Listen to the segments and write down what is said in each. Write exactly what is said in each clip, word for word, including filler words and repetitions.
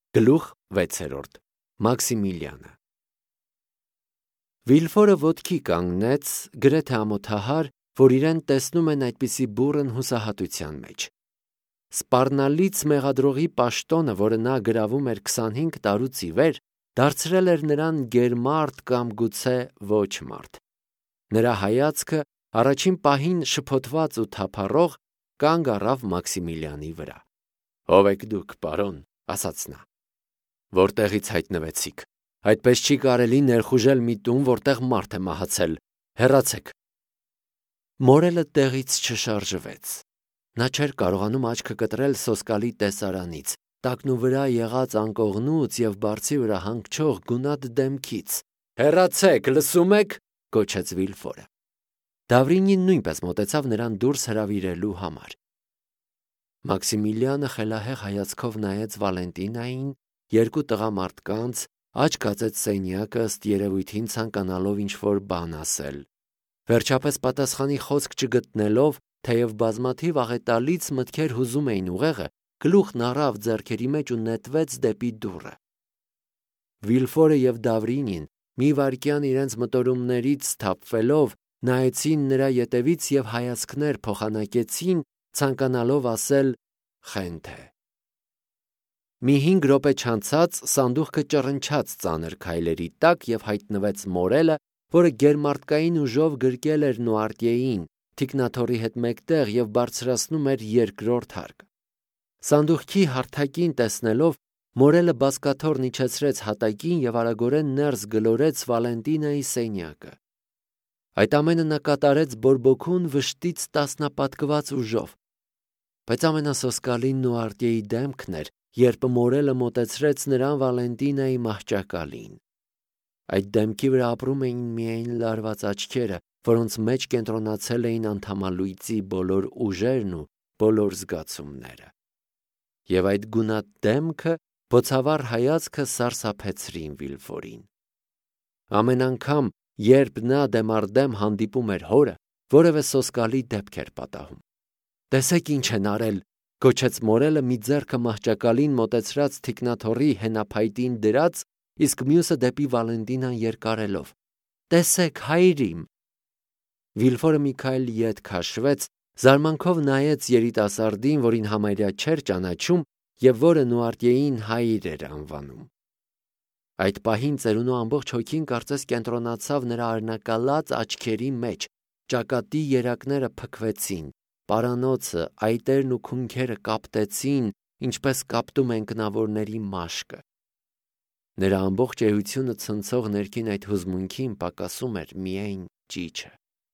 Գլուխ վեցերորդ Մաքսիմիլիանը Վիլֆորը ոտքի կանգնեց, գրեթե ամոթահար, որ իրեն տեսնում են այդպիսի բուռն հուսահատության մեջ։ Սպառնալից մեղադրողի պաշտոնը, որը նա գրավում էր քսանհինգ տարուց ի վեր, դարձրել էր նրան գերմարդ կամ գուցե ոչ մարդ։ Նրա հայացքը առաջին պահին շփոթված ու թափառող կանգ առավ Մաքսիմիլիանի վրա։ «Ո՞վ եք դուք, պարոն», ասաց նա։ «Որտեղից հայտնվեցիք։ Այդպես չի կարելի ներխուժել մի տուն, որտեղ մարդ է մահացել։ Հեռացեք»։ Մորելը տեղից չշարժվեց։ Նա չէր կարողանում աչքը կտրել սոսկալի տեսարանից, տակնուվրա եղած անկողնուց և բարձի վրա հանգչող գունատ դեմքից։ «Հեռացեք, լսում եք», գոչեց Վիլֆորը։ Դավրինին նույնպես մոտեցավ նրան դուրս հրավիրելու համար։ Մաքսիմիլիանը խելահեղ հայացքով նայեց Վալենտինային, երկու տղամարդկանց, աջ կացեց սենյակը, ըստ երևույթին ցանկանալով ինչ-որ բան ասել։ Վերջապես պատասխանի խոսք չգտնելով, թեև բազմաթիվ աղետալից մտքեր հուզում էին ուղեղը, գլուխն առավ ձեռքերի մեջ ու նետվեց դեպի դուռը։ Վիլֆորը և Դավրինին մի վայրկյան իրենց մտորումներից սթափվելով նայեցին նրա ետևից և հայացքներ փոխանակեցին, ցանկանալով ասել «խենթ է»։ Մի հինգ րոպե չանցած սանդուղքը ճռնչաց ծանր քայլերի տակ և հայտնվեց Մորելը, որը գերմարդկային ուժով գրկել էր Նուարտիեին, թիկնաթոռի հետ մեկտեղ և բարձրացնում էր երկրորդ հարկը։ Սանդուղքի հարթակին տեսնելով, Մորելը բազկաթոռն իջեցրեց հատակին և արագորեն ներս գլորեց Վալենտինայի սենյակը։ Այդ ամենը նա կատարեց բորբոքուն վշտից տասնապատկված ուժով։ Բայց ամենասոսկալին Նուարտիեի դեմքն էր, երբ Մորելը մոտեցրեց նրան Վալենտինայի մահճակալին։ Այդ դեմքի վրա ապրում էին միայն լարված աչքերը, որոնց մեջ կենտրոնացել էին անդամալույծի բոլոր ուժերն ու բոլոր զգացումները։ Եվ այդ գունատ դեմքը, բոցավառ հայացքը սարսափեցրին Վիլֆորին։ Ամեն անգամ, երբ նա դեմ առ դեմ հանդիպում էր հորը, որևէ սոսկալի դեպք էր պատահում։ «Տեսեք ինչ են արել», գոչեց Մորելը մի ձեռքը մահճակալին մոտեցրած թիկնաթոռի հենափայտին դրած, իսկ մյուսը դեպի Վալենտինան երկարելով։ «Տեսեք, հայր իմ»։ Վիլֆորը մի քայլ ետ քաշվեց, զարմանքով նայեց երիտասարդին, որին համարյա չէր ճանաչում և որը Նուարտիեին հայր էր անվանում։ Այդ պահին ծերունու ամբողջ հոգին կարծես կենտրոնացավ նրա արնակալած աչքերի մեջ, ճակատի երակները փքվեցին, պարանոցը, այտերն ու քունքերը կապտեցին, ինչպես կապտում են կնավորների մաշկը։ Նրա ամբողջ էությունը ցնցող ներքին այդ հուզմունքին պակասում էր միայն ճիչը։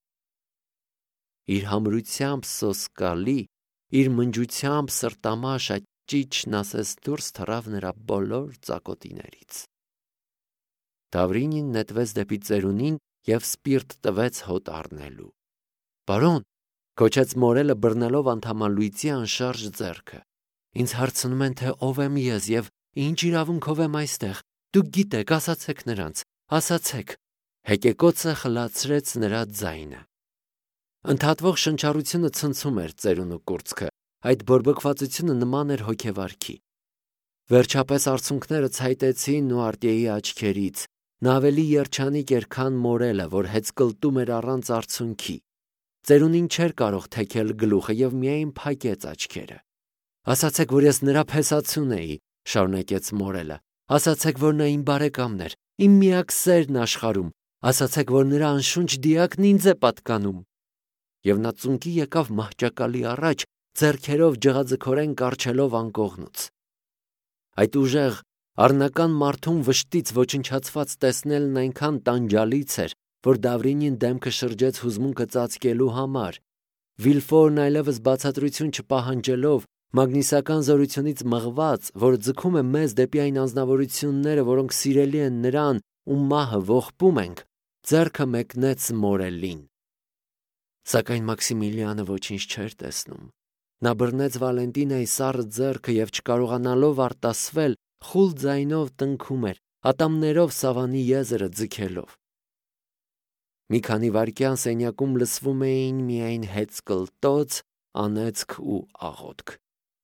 Իր համրությամբ սոսկալի, իր մնջությամբ սրտամաշ այդ ճիչն ասես դուրս թռավ նրա բոլոր ծակոտիներից։ Դավրինին նետվեց դեպի ծերունին և սպիրտ տվեց հոտ առնելու։ «Պարոն», գոչեց Մորելը բռնելով անդամալույծի անշարժ ձեռքը, «ինձ հարցնում են, թե ով եմ ես և ինչ իրավունքով եմ այստեղ։ Դուք գիտեք, ասացեք նրանց, ասացեք»։ Հեկեկոցը խլացրեց նրա ձայնը։ Ընդհատվող շնչառությունը ցնցում էր ծերունու կուրծքը, այդ բորբոքվածությունը նման էր հոգեվարքի։ Վերջապես արցունքները ցայտեցին Նուարտիեի աչքերից։ Նա ավելի երջանիկ էր, քան Մորելը, որ հեծկլտում էր առանց արցունքի։ Ծերունին չէր կարող թեքել գլուխը և միայն փակեց աչքերը։ «Ասացեք, որ ես նրա փեսացուն էի», շարունակեց Մորելը։ «Ասացեք, որ նա իմ բարեկամն էր, իմ միակ սերն աշխարհում։ Ասացեք, որ նրա անշունչ դիակն ինձ է պատկանում»։ Եվ նա ծունկի եկավ մահճակալի առաջ, ձեռքերով ջղաձգորեն կառչելով անկողնուց։ Այդ ուժեղ, առնական մարդուն վշտից ոչնչացված տեսնելն այնքան տանջալից էր, որ Դավրինին դեմքը շրջեց հուզմունքը ծածկելու համար։ Վիլֆորն այլևս բացատրություն չպահանջելով, մագնիսական զորությունից մղված, որ ձգում է մեզ դեպի այն անձնավորությունները, որոնք սիրելի են նրան ու մահը ողբում ենք, ձեռքը մեկնեց Մորելին։ Սակայն Մաքսիմիլիանը ոչինչ չէր տեսնում։ Նա բռնեց Վալենտինայի սառը ձեռքը և չկարողանալով արտասվել, խուլ ձայնով տնքում էր, ատամներով սավանի եզրը ձգելով։ Մի քանի վայրկյան սենյակում լսվում էին միայն հեծկլտոց, անեծք ու աղոթք։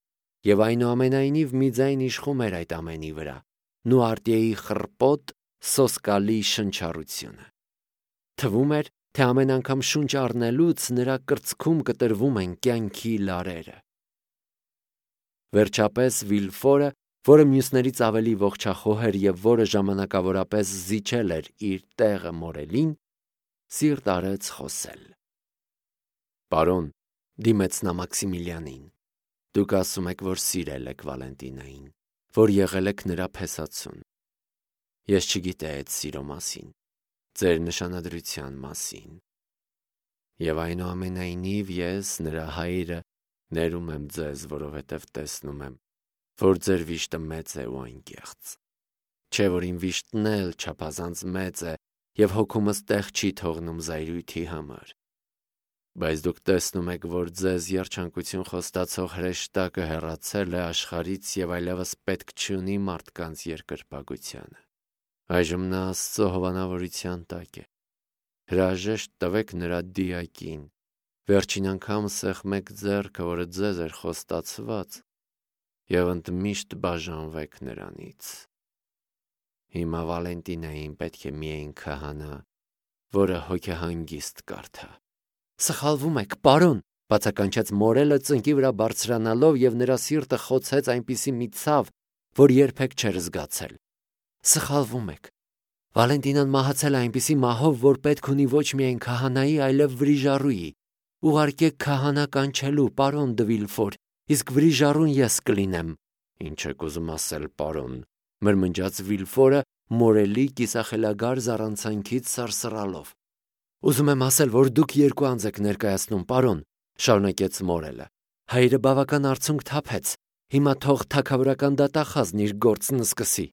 Եվ այնուամենայնիվ մի ձայն իշխում էր այդ ամենի վրա, Նուարտիեի խռպոտ, սոսկալի շնչառությունը։ Թվում էր, թե ամեն անգամ շունչ առնելուց նրա կրծքում կտրվում են կյանքի լարերը։ Վերջապես Վիլֆորը, որը մյուսներից ավելի ողջախոհ էր և որը ժամանակավորապես զիջել էր իր տեղը Մորելին, սիրտ արեց խոսել։ «Պարոն», դիմեց նա Մաքսիմիլիանին, «դուք ասում եք, որ սիրել եք Վալենտինային, որ եղել եք նրա փեսացուն։ Ես չգիտեի այդ սիրո մասին, ձեր նշանադրության մասին։ Եվ այնուամենայնիվ ես, նրա հայրը, ներում եմ ձեզ, որովհետև տեսնում եմ, որ ձեր վիշտը մեծ է ու անկեղծ։ Չէ՞ որ իմ վիշտն էլ չափազանց մեծ է և հոգումս տեղ չի թողնում զայրույթի համար։ Բայց դուք տեսնում եք, որ ձեզ երջանկություն խոստացող հրեշտակը հեռացել է աշխարհից և այլևս պետք չունի մարդկանց երկրպագությանը։ Այժմ նա Աստծո հովանավորության տակ է։ Հրաժեշտ տվեք նրա դիակին, վերջին անգամ սեղմեք ձեռքը, որը ձեզ էր խոստացված, և ընդմիշտ բաժանվեք նրանից։ Հիմա Վալենտինային պետք է միայն քահանա, որը հոգեհանգիստ կարդա»։ «Սխալվում եք, պարոն», բացականչեց Մորելը ծնկի վրա բարձրանալով, և նրա սիրտը խոցեց այնպիսի մի ցավ, որ երբեք չէր զգացել։ «Սխալվում եք։ Վալենտինան մահացել է այնպիսի մահով, որ պետք ունի ոչ միայն քահանայի, այլև վրիժառուի։ Ուղարկեք քահանա կանչելու, պարոն դը Վիլֆոր, իսկ վրիժառուն ես կլինեմ»։ «Ինչ եք ուզում ասել, պարոն», մրմնջաց Վիլֆորը Մորելի կիսախելագար զառանցանքից սարսռալով։ «Ուզում եմ ասել, որ դուք երկու անձ եք ներկայացնում, պարոն», շարունակեց Մորելը։ «Հայրը բավական արցունք թափեց, հիմա թող թագավորական դատախազն իր գործն սկսի»։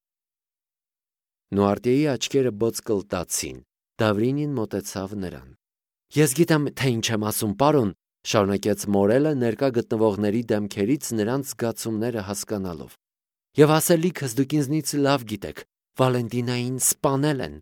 Նուարտիեի աչքերը բոցկլտացին, Դավրինին մոտեցավ նրան։ «Ես գիտեմ, թե ինչ եմ ասում, պարոն», շարունակեց Մորելը, ներկա գտնվողների դեմքերից նրանց զգացումները հասկանալով։ «Եվ ասելիքս դուք ինձնից լավ գիտեք, Վալենտինային սպանել են»։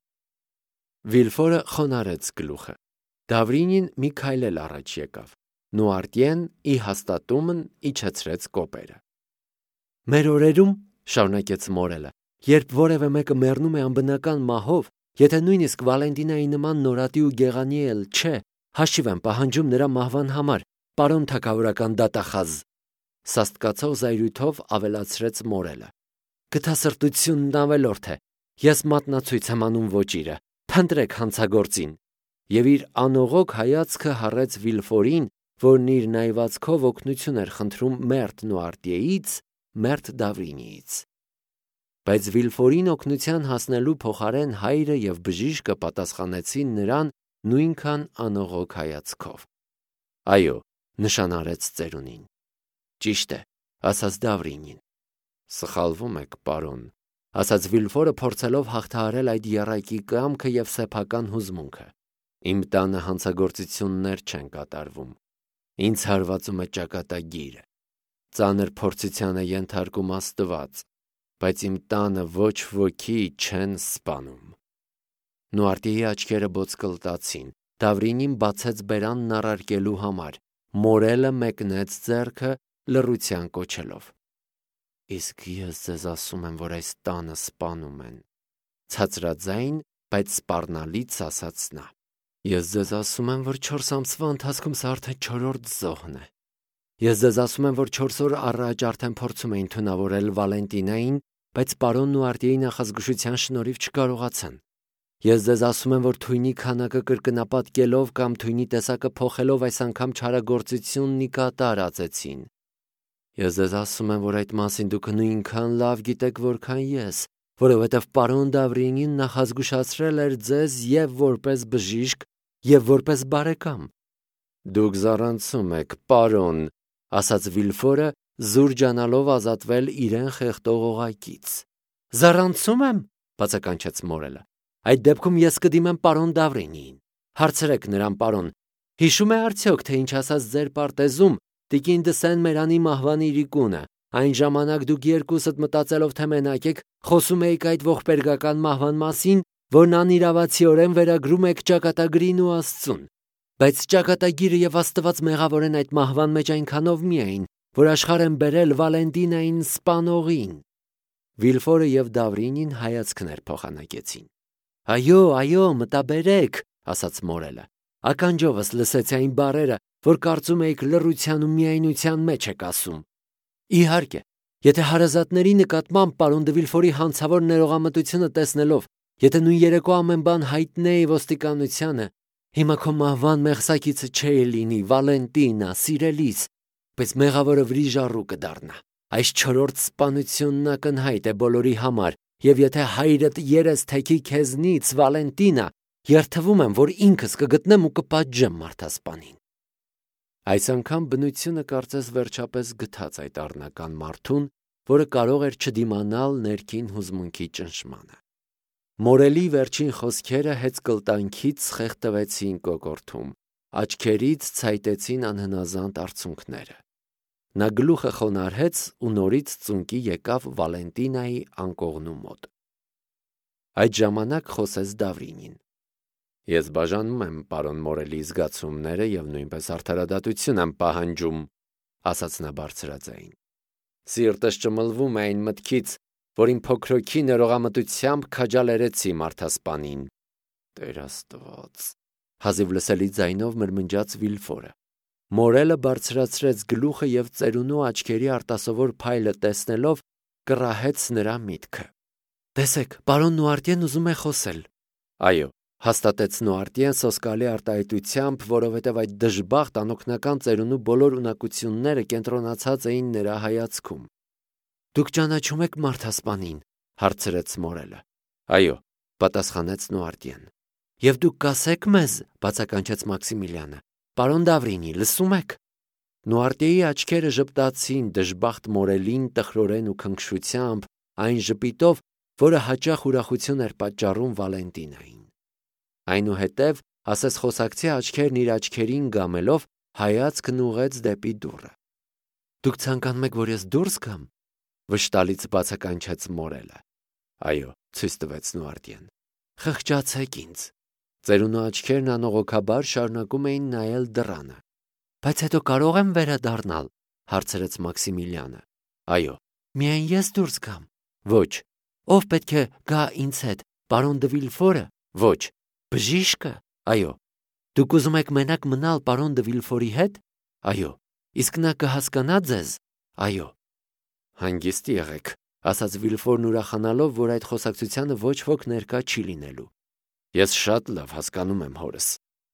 Վիլֆորը խոնարհեց գլուխը։ Դավրինին մի քայլ էլ առաջ եկավ։ Նուարտիեն ի հաստատումն իջեցրեց կոպերը։ «Մեր օրերում, շարունակեց Մորելը, երբ որևէ մեկը մեռնում է անբնական մահով, եթե նույնիսկ Վալենտինայի նման նորատի ու գեղանի էլ չէ, հաշիվ են պահանջում նրա մահվան համար, պարոն թագավորական դատախազ», սաստկացող զայրույթով ավելացրեց Մորելը։ «Գթասրտությունն ավելորդ է։ Ես մատնացույց եմ անում ոճիրը, փնտրեք հանցագործին»։ Եվ իր անողոք հայացքը հառեց Վիլֆորին, որն իր նայվածքով օգնություն էր խնդրում մերթ Նուարտիեից, մերթ Դավրինիից։ Բայց Վիլֆորին օգնության հասնելու փոխարեն հայրը և բժիշկը պատասխանեցին նրան նույնքան անողոք հայացքով։ «Այո», նշան արեց ծերունին։ «Ճիշտ է», ասաց Դավրինին։ «Սխալվում եք, պարոն», ասաց Վիլֆորը, փորձելով հաղթահարել այդ եռակի կամքը և սեփական հուզմունքը։ «Իմ տանը հանցագործություններ չեն կատարվում։ Ինձ հարվածում է ճակատագիրը։ Ծանր փորձության է ենթարկում Աստված, բայց իմ տանը ոչ ոքի չեն սպանում»։ Նուարտիեի աչքերը բոցկլտացին, Դավրինին բացեց բերանն առարկելու համար, Մորելը մեկնեց ձեռքը, լռության կոչելով։ «Իսկ ես ձեզ ասում եմ, որ այս տանը սպանում են», ցածրաձայն, բայց սպառնալից ասաց նա։ «Ես ձեզ ասում եմ, որ չորս ամսվա ընթացքում սա արդեն չորրորդ զոհն է։ Ես ձեզ ասում եմ, որ չորս օր առաջ արդեն փորձում էին թունավորել Վալենտինային, բայց պարոն Նուարտիեի նախազգուշության շնորհիվ չկարողացան։ Ես ձեզ ասում եմ, որ թույնի քանակը կրկնապատկելով կամ թույնի տեսակը փոխելով այս անգամ չարագործությունն ի կատար ածեցին։ Ես ձեզ ասում եմ, որ այդ մասին դուք նույնքան լավ գիտեք, որքան ես, որովհետև պարոն Դավրինին նախազգուշացրել էր ձեզ և որպես բժիշկ, և որպես բարեկամ։ Դուք զառանցում եք, պարոն, ասաց Վիլֆորը, զուրջանալով ազատվել իրեն խեղդող օղակից։ Զառանցում եմ, բացականչեց Մորելը։ Այդ դեպքում ես կդիմեմ պարոն Դավրինիին։ Հարցրեք նրան, պարոն, հիշում է արդյոք, թե ինչ ասաց ձեր պարտեզում տիկին դը Սեն-Մերանի մահվան իրիկունը։ Այն ժամանակ դուք երկուսդ մտածելով, թե մենակ եք, խոսում էիք այդ ողբերգական մահվան մասին, որն անիրավացիորեն վերագրում եք ճակատագրին ու Աստծուն։ Բայց ճակատագիրը և Աստված մեղավոր են այդ մահվան մեջ այնքանով միայն, որ աշխարհ են բերել Վալենտինային սպանողին։ Վիլֆորը եւ Դավրինին հայացքներ փոխանակեցին։ Այո, այո, մտաբերեք, ասաց Մորելը։ Ականջովս լսեցի այն բառերը, որ կարծում էիք լռության ու միայնության մեջ եք ասում։ Իհարկե, եթե հարազատների նկատմամբ պարոն դե Վիլֆորի հանցավոր ներողամտությունը տեսնելով, եթե նույն երեկո ամեն բան հայտնեի ոստիկանությանը, հիմա քո մահվան մեղսակիցը չէի լինի, Վալենտինա, սիրելիս, բայց մեղավորը վրիժառու կդառնա։ Այս չորրորդ սպանությունն ակնհայտ է բոլորի համար, եւ եթե հայրդ երես թեքի քեզնից, Վալենտինա, երթվում եմ, որ ինքս կգտնեմ ու կպատժեմ մարդասպանին։ Այս անգամ բնությունը կարծես վերջապես գթած այդ առնական մարդուն, որը կարող էր չդիմանալ ներքին հուզմունքի ճնշմանը։ Մորելի վերջին խոսքերը հեծկլտանքից խեղդվեցին կոկորդում, աչքերից ցայտեցին անհնազանդ արցունքները։ Նա գլուխը խոնարհեց ու նորից ծունկի եկավ Վալենտինայի անկողնու մոտ։ Այդ ժամանակ խոսեց Դավրինին։ Ես բաժանում եմ պարոն Մորելի զգացումները եւ նույնպես արդարադատություն եմ պահանջում, ասաց նա բարձրաձայն։ Սիրտս ճմլվում է այն մտքից, որ իմ փոքրոքի ներողամտությամբ քաջալերեցի մարդասպանին։ Տեր Աստված, հազիվ լսելի ձայնով մրմնջաց Վիլֆորը։ Մորելը բարձրացրեց գլուխը եւ ծերունու աչքերի արտասովոր փայլը տեսնելով կռահեց նրա միտքը։ Տեսեք, պարոն Նուարտիեն ուզում է խոսել։ Այո, հաստատեց Նուարտիեն սոսկալի արտահայտությամբ, որովհետև այդ դժբախտ անօգնական ծերունու բոլոր ունակությունները կենտրոնացած էին նրա հայացքում։ Դուք ճանաչում եք մարդասպանին, հարցրեց Մորելը։ Այո, պատասխանեց Նուարտիեն։ Եվ դուք կասեք մեզ, բացականչեց Մաքսիմիլիանը։ Պարոն Դավրինի, լսում եք։ Նուարտիեի աչքերը ժպտացին դժբախտ Մորելին տխրորեն ու քնքշությամբ, այն ժպիտով, որը հաճախ ուրախություն էր պատճառում Վալենտինային։ Այնուհետև, ասես խոսակցի աչքերն իր աչքերին գամելով, հայացքն ուղղեց դեպի դուռը։ Դուք ցանկանում եք, որ ես դուրս գամ, վշտալից բացականչեց Մորելը։ Այո, ցույց տվեց Նուարտիեն։ Խղճացեք ինձ։ Ծերունու աչքերն անողոքաբար շարունակում էին նայել դռանը։ Բայց հետո կարող եմ վերադառնալ, հարցրեց Մաքսիմիլիանը։ Այո, միայն ես դուրս գամ։ Ոչ, ով պետք է գա ինձ հետ, պարոն դե Վիլֆորը։ Ոչ, բժիշկը։ Այո, դուք ուզում եք մենակ մնալ պարոն դե Վիլֆորի հետ։ Այո, իսկ նա կհասկանա ձեզ։ Այո։ Հանգիստ եղեք, ասաց Վիլֆորն ուրախանալով, որ այդ խոսակցությանը ոչ ոք ներկա չի լինելու։ Ես շատ լավ հասկանում եմ հորս։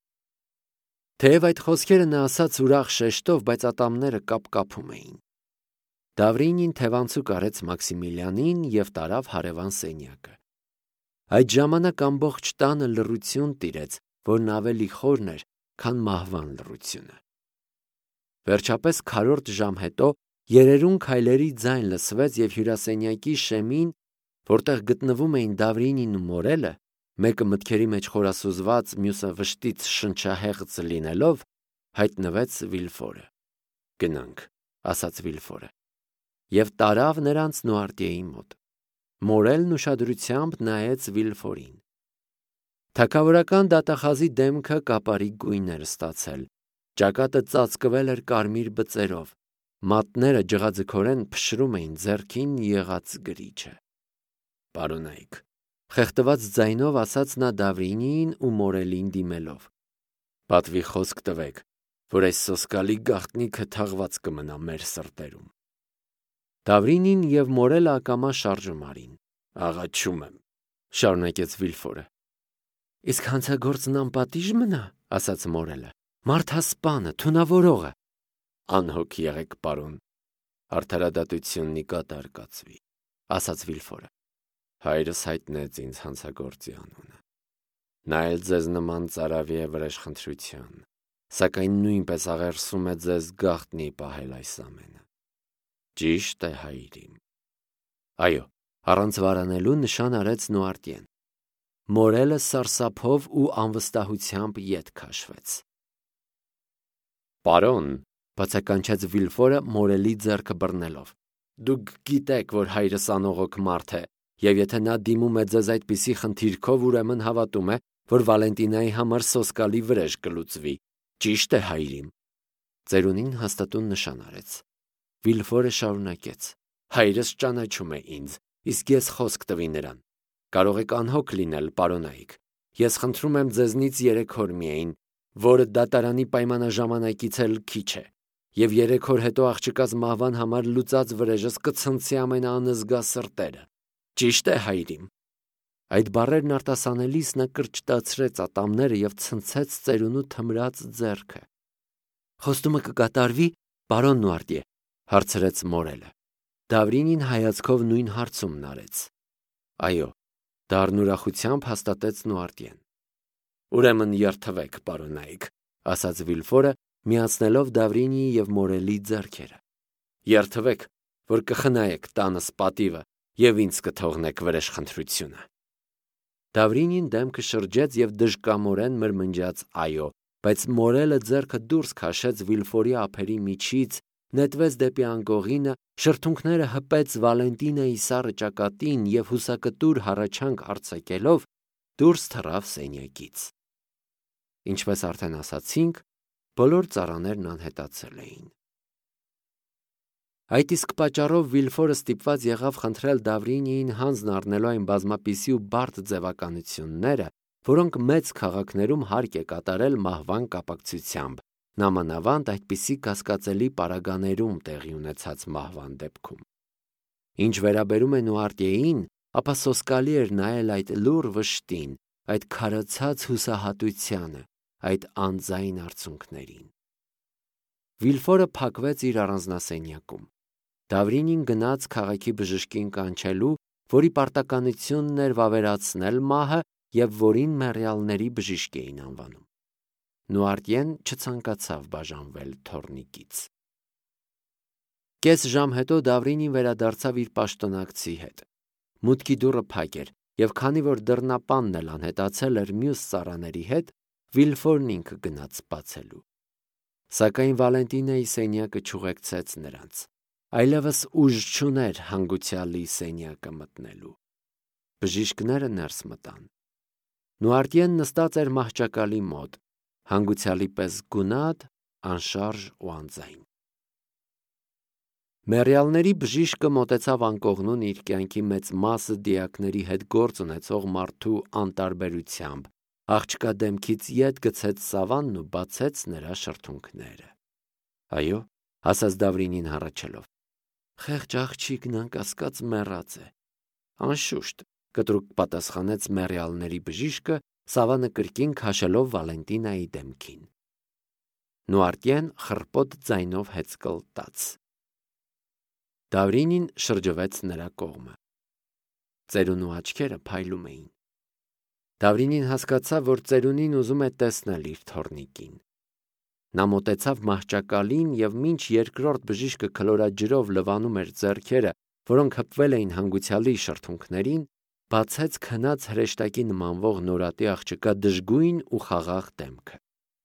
Թեև այդ խոսքերը նա ասաց ուրախ շեշտով, բայց ատամները կապ-կապում էին։ Դավրինին թևանցուկ արեց Մաքսիմիլիանին եւ տարավ հարևան սենյակը։ Այդ ժամանակ ամբողջ տանը լռություն տիրեց, որն ավելի խորն էր, քան մահվան լռությունը։ Վերջապես քառորդ ժամ հետո երերուն քայլերի ձայն լսվեց եւ հյուրասենյակի շեմին, որտեղ գտնվում էին Դավրինին ու Մորելը, մեկը մտքերի մեջ խորասուզված, մյուսը վշտից շնչահեղձ լինելով, հայտնվեց Վիլֆորը։ Գնանք, ասաց Վիլֆորը, եւ տարավ նրանց Նուարտիեի մոտ։ Մորելն ուշադրությամբ նայեց Վիլֆորին։ Թագավորական դատախազի դեմքը կապարի գույն էր ստացել, ճակատը ծածկվել էր կարմիր բծերով, մատները ջղաձգորեն փշրում էին ձեռքին եղած գրիչը։ Պարոնայք, խեղդված ձայնով ասաց նա Դավրինին ու Մորելին դիմելով։ Պատվի խոսք տվեք, որ այս սոսկալի գաղտնիքը թաղված կմնա մեր սրտերում։ Դավրինին եւ Մորելը ակամա շարժում արին։ Աղաչում եմ, շարունակեց Վիլֆորը։ Իսկ հանցագործն անպատիժ մնա, ասաց Մորելը։ Մարդասպանը, թունավորողը։ Անհոգ եղեք, պարոն, արդարադատությունն ի կատար կացվի, ասաց Վիլֆորը։ Հայրս հայտնեց ինձ հանցագործի անունը։ Նա էլ ձեզ նման ծարավի է վրեժխնդրության, սակայն նույնպես աղերսում է ձեզ գաղտնի պահել այս ամենը։ Ճիշտ է, հայրիմ։ Այո, առանց վարանելու նշան արեց Նուարտիեն։ Մորելը սարսափով ու անվստահությամբ ետ քաշվեց։ Պարոն, բացականչեց Վիլֆորը Մորելի ձեռքը բռնելով։ Դուք գիտեք, որ հայրս անողոք մարդ է, եւ եթե նա դիմում է ձեզ այդպիսի խնդիրքով, ուրեմն հավատում է, որ Վալենտինայի համար սոսկալի վրեժ կլուծվի։ Ճիշտ է, հայրիմ։ Ծերունին հաստատուն նշան արեց։ Վիլֆորը շարունակեց. Հայրս ճանաչում է ինձ, իսկ ես խոսք տվի նրան։ Կարող եք անհոգ լինել, պարոնայք։ Ես խնդրում եմ ձեզնից երեք օր միայն, որը դատարանի պայմանաժամանակից էլ քիչ է, եւ երեք օր հետո աղջկաս մահվան համար լուծած վրեժս կցնցի ամենաանզգա սրտերը։ Ճիշտ է, հայրիմ։ Այդ բառերն արտասանելիս նա կրճտացրեց ատամները եւ ցնցեց ծերունու թմրած ձեռքը։ Խոստումը կկատարվի, պարոն Նուարտիե, հարցրեց Մորելը։ Դավրինին հայացքով նույն հարցումն արեց։ Այո, դառն ուրախությամբ հաստատեց Նուարտիեն։ Ուրեմն երթվեք, պարոնայք, ասաց Վիլֆորը, միացնելով Դավրինիի եւ Մորելի ձեռքերը։ Երթվեք, որ կխնայեք տանս պատիվը եւ ինձ կթողնեք վրեժխնդրությունը։ Դավրինին դեմքը շրջեց եւ դժկամորեն մրմնջաց այո, բայց Մորելը ձեռքը դուրս քաշեց Վիլֆորի ափերի միջից, նետվեց դեպի անկողինը, շրթունքները հպեց Վալենտինայի սառը ճակատին եւ հուսակտուր հառաչանք արձակելով դուրս թռավ սենյակից։ Ինչպես արդեն ասացինք, բոլոր ծառաներն անհետացել էին։ Այդ իսկ պատճառով Վիլֆորը ստիպված եղավ խնդրել Դավրինիին հանձն առնելու այն բազմապիսի ու բարդ ձևականությունները, որոնք մեծ քաղաքներում հարկ է կատարել մահվան կապակցությամբ, նամանավանդ այդպիսի կասկածելի պարագաներում տեղի ունեցած մահվան դեպքում։ Ինչ վերաբերում է Նուարտիեին, ապա սոսկալի էր նայել այդ լուռ վշտին, այդ քարացած հուսահատությանը, այդ անձայն արցունքներին։ Վիլֆորը փակվեց իր առանձնասենյակում։ Դավրինին գնաց քաղաքի բժշկին կանչելու, որի պարտականությունն էր վավերացնել մահը եւ որին մեռյալների բժիշկ էին անվանում։ Նուարտիեն չցանկացավ բաժանվել թոռնիկից։ Կես ժամ հետո Դավրինին վերադարձավ իր պաշտոնակցի հետ։ Մուտքի դուռը փակ էր, եւ քանի որ դռնապանն էլ անհետացել էր մյուս ծառաների հետ, Վիլֆորն ինքը գնաց բացելու։ Սակայն Վալենտինայի սենյակը չուղեկցեց նրանց։ Այլևս ուժ չուներ հանգուցյալի սենյակը մտնելու։ Բժիշկները ներս մտան։ Նուարտիեն նստած էր մահճակալի մոտ, հանգուցյալի պես գունատ, անշարժ ու անձայն։ Մեռյալների բժիշկը մոտեցավ անկողնուն իր կյանքի մեծ մասը դիակների հետ գործ ունեցող մարդու անտարբերությամբ, աղջկա դեմքից ետ գցեց սավանն ու բացեց նրա շրթունքները։ Այո, ասաց Դավրինին հառաչելով։ Խեղճ աղջիկն անկասկած մեռած է։ Անշուշտ, կտրուկ պատասխանեց մեռյալների բժիշկը, սավանը կրկին քաշելով Վալենտինայի դեմքին։ Նուարտիեն խռպոտ ձայնով հեծկլտաց։ Դավրինին շրջվեց նրա կողմը։ Ծերունու աչքերը փայլում էին։ Դավրինին հասկացավ, որ ծերունին ուզում է տեսնել իր թոռնիկին։ Նա մոտեցավ մահճակալին եւ մինչ երկրորդ բժիշկը քլորաջրով լվանում էր ձեռքերը, որոնք հպվել էին հանգուցյալի շրթունքներին, բացեց քնած հրեշտակի նմանվող նորատի աղջկա դժգույն ու խաղաղ դեմքը։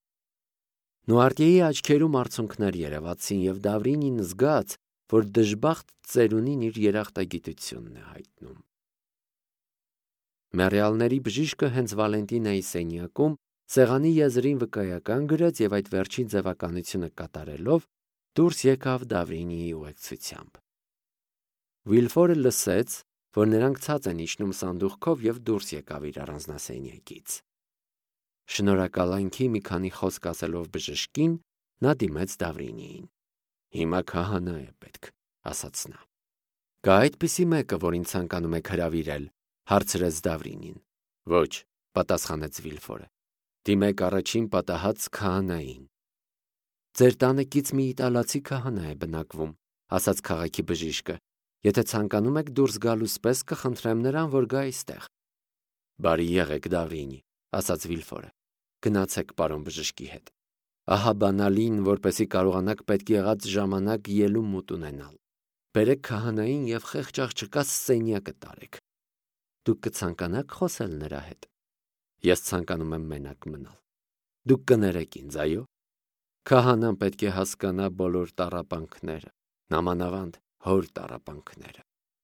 Նուարտիեի աչքերում արցունքներ երևացին եւ Դավրինին զգաց, որ դժբախտ ծերունին իր երախտագիտությունն է հայտնում։ Մեռյալների բժիշկը հենց Վալենտինայի սենյակում սեղանի եզրին վկայական գրեց եւ այդ վերջին ձևականությունը կատարելով դուրս եկավ Դավրինիի ուղեկցությամբ։ Վիլֆորը լսեց, որ նրանք ցած են իջնում սանդուղքով եւ դուրս եկավ իր առանձնասենյակից։ Շնորհակալանքի մի քանի խոսք ասելով բժշկին, նա դիմեց Դավրինիին։ Հիմա քահանա է պետք, ասաց նա։ Կա այդպիսի մեկը, որին ցանկանում եք հրավիրել, հարցրեց Դավրինին։ Ոչ, պատասխանեց Վիլֆորը։ Դիմեք առաջին պատահած քահանային։ Ձեր տանեկից մի իտալացի քահանա է բնակվում, ասաց քաղաքի բժիշկը։ Եթե ցանկանում եք դուրս գալուս պես կխնդրեմ նրան, որ գա այստեղ։ Բարի եղեք, Դավրինի, ասաց Վիլֆորը։ Գնացեք պարոն բժշկի հետ։ Ահա բանալին, որպեսի կարողանաք պետք եղած ժամանակ ելում մուտ ունենալ։ Բերեք քահանային եւ խեղճ աղջկա սենյակը տարեք։ Դուք կցանկանաք խոսել նրա հետ։ Ես ցանկանում եմ մենակ մնալ։ Դուք կներեք ինձ, այո։ Քահանան պետք է հասկանա բոլոր տառապանքները, նամանավանդ հոր տառապանքները։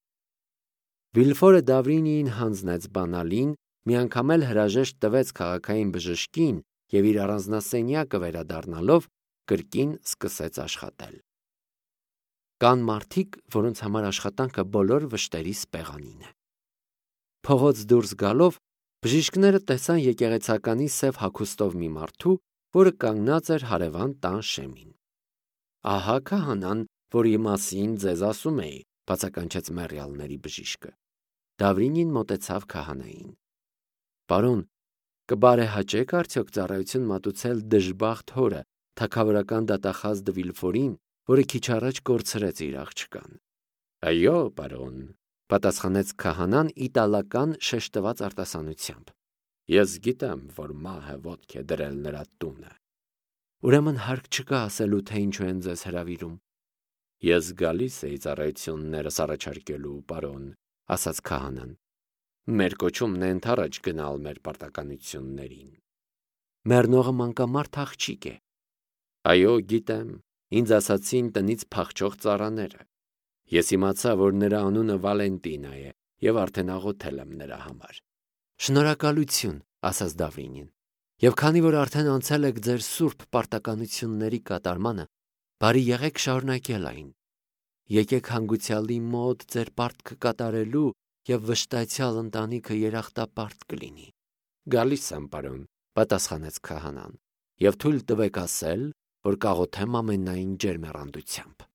Վիլֆորը Դավրինիին հանձնեց բանալին, միանգամ էլ հրաժեշտ տվեց քաղաքային բժշկին եւ իր առանձնասենյակը վերադառնալով կրկին սկսեց աշխատել։ Կան մարդիկ, որոնց համար աշխատանքը բոլոր վշտերի սպեղանին է։ Փողոց դուրս գալով բժիշկները տեսան եկեղեցականի սև հագուստով մի մարդու, որը կանգնած էր հարևան տան շեմին։ Ահա քահանան, որի մասին ձեզ ասում էի, բացականչեց մեռյալների բժիշկը։ Դավրինին մոտեցավ քահանային։ Պարոն, կբարեհաճեք արդյոք ծառայություն մատուցել դժբախտ հորը, թագավորական դատախազ Դվիլֆորին, որը քիչ առաջ կորցրեց իր աղջկան։ Այո, պարոն, պատասխանեց քահանան իտալական շեշտված արտասանությամբ։ Ես գիտեմ, որ մահը ոտք է դրել նրա տունը։ Ուրեմն հարկ չկա ասելու, թե ինչու են ձեզ հրավիրում։ Ես գալիս էի ծառայություններս առաջարկելու, պարոն, ասաց քահանան։ Մեր կոչումն է ընդառաջ գնալ մեր պարտականություններին։ Մեռնողը մանկամարդ աղջիկ է։ Այո, գիտեմ, ինձ ասացին տնից փախչող ծառաները։ Ես իմացա, որ նրա անունը Վալենտինա է եւ արդեն աղոթել եմ նրա համար։ Շնորհակալություն, ասաց Դավրինին։ Եվ քանի որ արդեն անցել եք ձեր սուրբ պարտականությունների կատարմանը, բարի եղեք շարունակել այն։ Եկեք հանգուցյալի մոտ ձեր պարտքը կատարելու եւ վշտացյալ ընտանիքը երախտապարտ կլինի։ Գալիս եմ, պարոն, պատասխանեց քահանան, եւ թույլ տվեք ասել, որ կաղոթեմ ամենայն ջերմեռանդությամբ։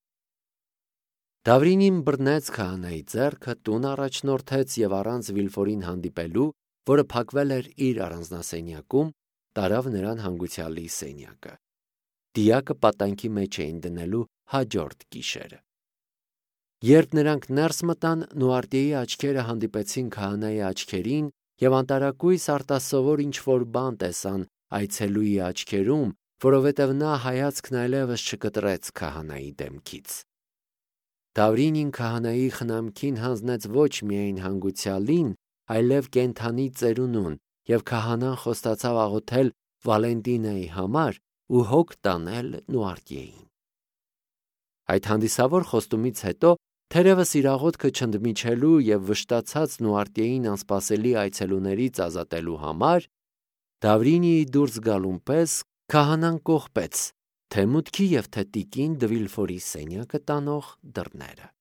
Դավրինին բռնեց քահանայի ձեռքը, տուն առաջնորդեց եւ առանց Վիլֆորին հանդիպելու, որը փակվել էր իր առանձնասենյակում, տարավ նրան հանգուցյալի սենյակը։ Դիակը պատանքի մեջ էին դնելու հաջորդ գիշերը։ Երբ նրանք ներս մտան, Նուարտիեի աչքերը հանդիպեցին քահանայի աչքերին եւ անտարակույս արտասովոր ինչ-որ բան տեսան այցելուի աչքերում, որովհետև նա հայացքն այլևս չկտրեց քահանայի դեմքից։ Դավրինին քահանայի խնամքին հանձնեց ոչ միայն հանգուցյալին, այլև կենդանի ծերունուն, եւ քահանան խոստացավ աղոթել Վալենտինայի համար ու հոգ տանել Նուարտիեին։ Այդ հանդիսավոր խոստումից հետո, թերևս իր աղոթքը չընդմիջելու եւ վշտացած Նուարտիեին անսպասելի այցելուներից ազատելու համար, Դավրինիի դուրս գալուն պես քահանան կողպեց թե մուտքի եւ թե տիկին Դվիլֆորի սենյակը տանող դռները։